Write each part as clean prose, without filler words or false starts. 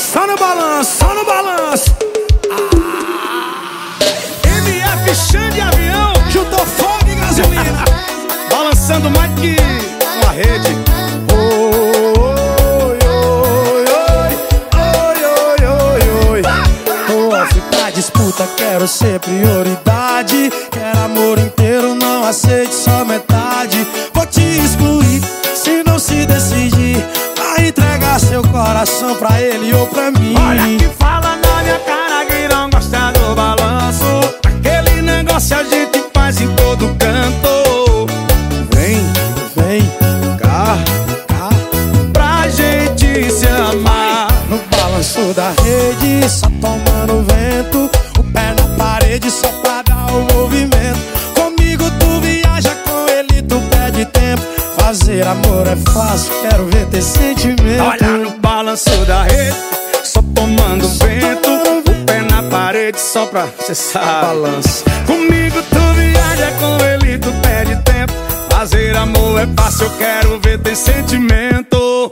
Só no balanço, só no balanço. MF Xande Avião juntou fogo e gasolina, balançando mais que uma rede. Oi, oi, oi, oi, oi. Tô off pra disputa, quero ser prioridade. Quero amor inteiro, não aceite só metade. Vou te excluir se não se decidir a entregar seu coração pra ele ou pra mim. Olha que fala na minha cara que não gosta do balanço. Aquele negócio a gente faz em todo canto. Vem, vem, cá, cá, Pra gente se amar. no balanço da rede, só tomando vento. O pé na parede só pra dar o movimento. Comigo tu viaja, com ele tu perde tempo. Fazer amor é fácil, quero ver ter sentimento. Olha no balanço da rede, só tomando vento. O pé na parede só pra cê sabe. Balanço. Comigo tu viaja, com ele tu perde tempo. Fazer amor é fácil, eu quero ver ter sentimento.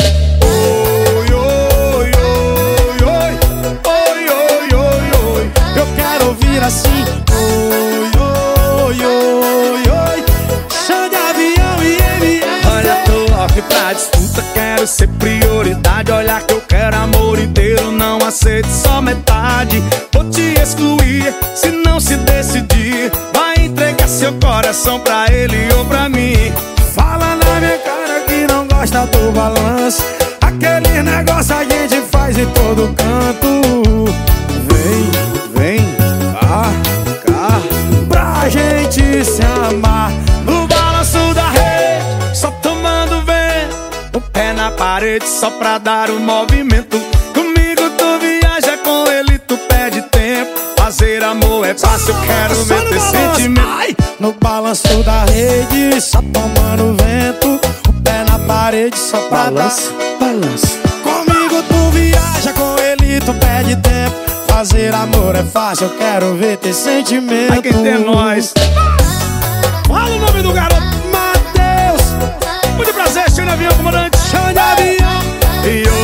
Oi, oi, oi, oi, oi, oi, oi, oi. Eu quero ouvir assim. Oi, oi, oi, oi. Xande Avião e MF. Olha, tô off pra disputa, quero ser prioridade. Olha que eu quero amor inteiro, não aceito só metade. Vou te excluir se não se decidir. Vai entregar seu coração pra ele ou pra mim. Fala na minha cara que não gosta do balanço. Aquele negócio a gente faz em todo canto. Vem, vem, cá, cá, pra gente se amar. No balanço da rede, só tomando vento. O pé na parede só pra dar o movimento. Comigo tu viaja, com ele tu perde tempo. Fazer amor é fácil, eu quero ver ter sentimento. Ai, no balanço da rede, só tomando vento. O pé na parede só pra Balanço, balanço. Comigo tu viaja, com ele tu perde tempo. Fazer amor é fácil, eu quero ver ter sentimento. Ai, quem tem é nós. Fala o nome do garoto, Matheus. Muito prazer, Xande Avião, comandante. Xande Avião. E